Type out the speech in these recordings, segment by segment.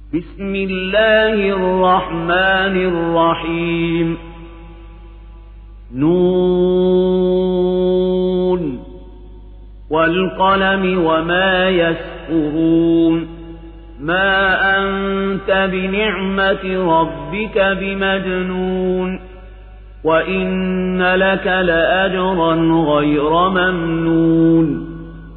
بسم الله الرحمن الرحيم نون والقلم وما يسطرون ما أنت بنعمة ربك بمجنون وإن لك لأجرا غير ممنون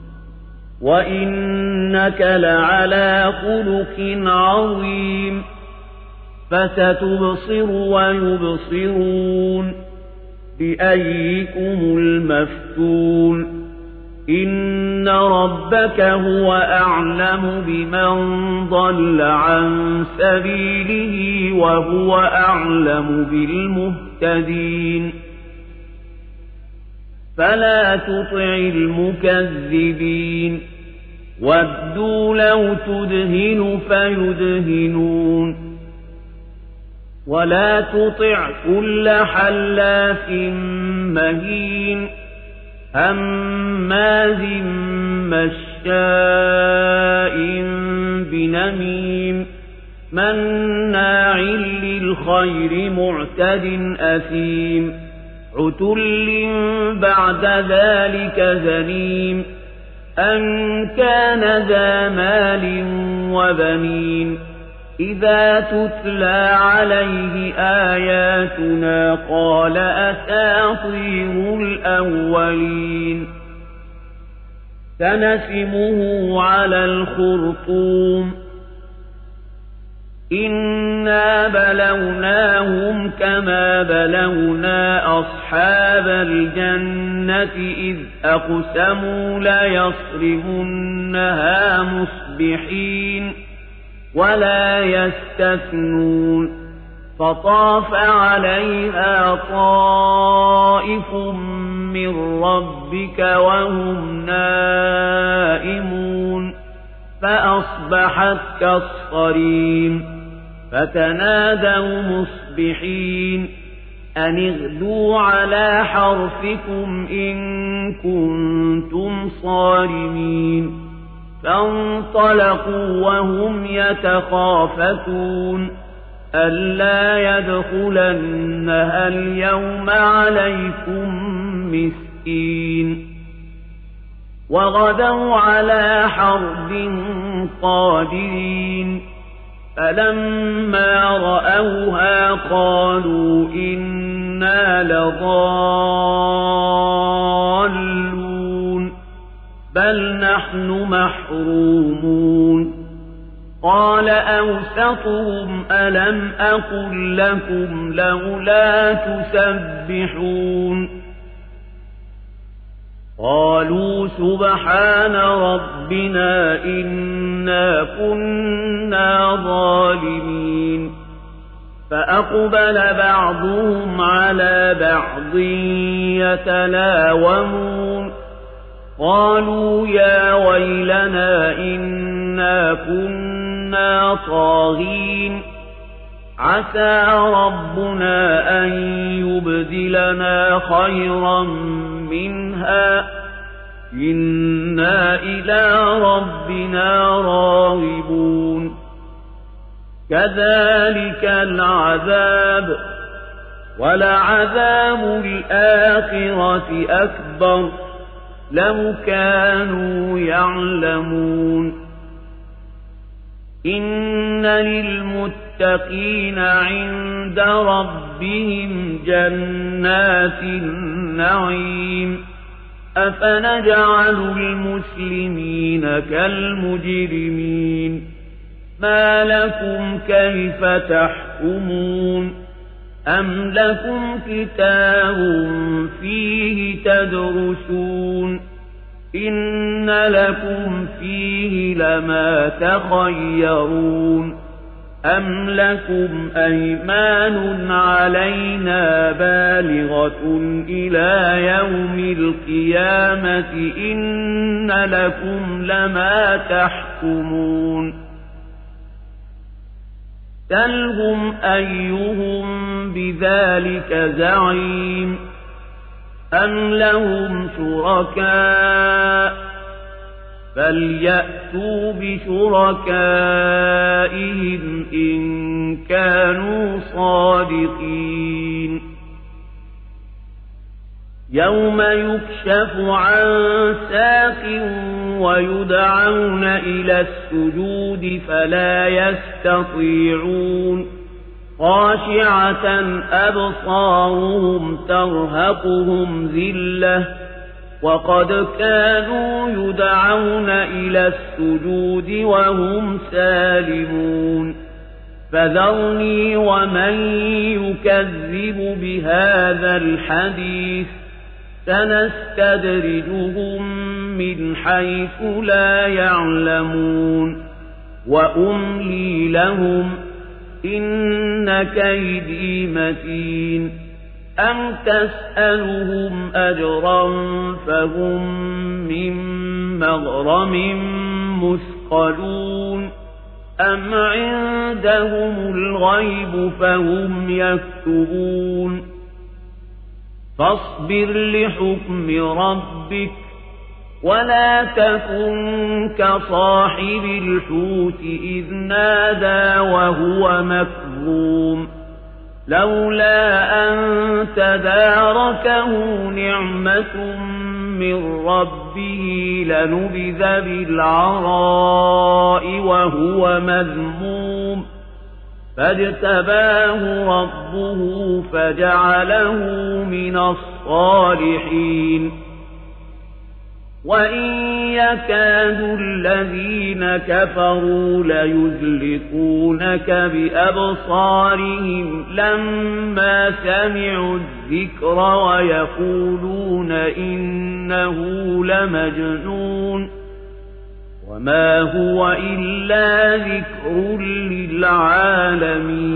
وإنك لعلى خلق عظيم فستبصر ويبصرون بأيكم المفتون إن ربك هو أعلم بمن ضل عن سبيله وهو أعلم بالمهتدين فلا تطع المكذبين ودوا لو تدهن فيدهنون ولا تطع كل حلاف مهين هماز مشاء بنميم مناع للخير معتد أثيم عتل بعد ذلك زنيم أن كان ذا مال وبنين إذا تتلى عليه آياتنا قال أساطير الأولين سنسمه على الخرطوم إنا بلوناهم كما بلونا أصحاب الجنة إذ أقسموا ليصرمنها مصبحين ولا يستثنون فطاف عليها طائف من ربك وهم نائمون فأصبحت كالصريم فتنادوا مصبحين أن اغدوا على حرثكم إن كنتم صارمين فانطلقوا وهم يتخافتون ألا يدخلنها اليوم عليكم مسكين وغدوا على حرد قادرين فلما رأوها قالوا إنا لضالون بل نحن محرومون قال أوسطهم ألم أقل لكم لولا تسبحون قالوا سبحان ربنا إنا كنا ظالمين فأقبل بعضهم على بعض يتلاومون قالوا يا ويلنا إنا كنا طاغين عسى ربنا أن يبدلنا خيرا منها إنا إلى ربنا راغبون كذلك العذاب ولعذاب الآخرة أكبر لو كانوا يعلمون إن للمتقين عند ربهم جنات النعيم أفنجعل المسلمين كالمجرمين ما لكم كيف تحكمون أم لكم كتاب فيه تدرسون إن لكم فيه لما تخيرون أم لكم أيمان علينا بالغة إلى يوم القيامة إن لكم لما تحكمون سلهم أيهم بذلك زعيم أم لهم شركاء فليأتوا بشركائهم الصادقين يوم يكشف عن ساق ويدعون إلى السجود فلا يستطيعون خاشعة أبصارهم ترهقهم ذلة وقد كانوا يدعون إلى السجود وهم سالمون فذرني ومن يكذب بهذا الحديث سنستدرجهم من حيث لا يعلمون وأملي لهم إن كيدي متين أم تسألهم أجرا فهم من مغرم مثقلون أم عندهم الغيب فهم يكتبون فاصبر لحكم ربك ولا تكن كصاحب الحوت إذ نادى وهو مكظوم لولا أن تداركه نعمة من ربه لنبذ بالعراء وهو مذموم فاجتباه ربه فجعله من الصالحين وإن يكاد الذين كفروا ليزلقونك بأبصارهم لما سمعوا الذكر ويقولون إنه لمجنون وما هو إلا ذكر للعالمين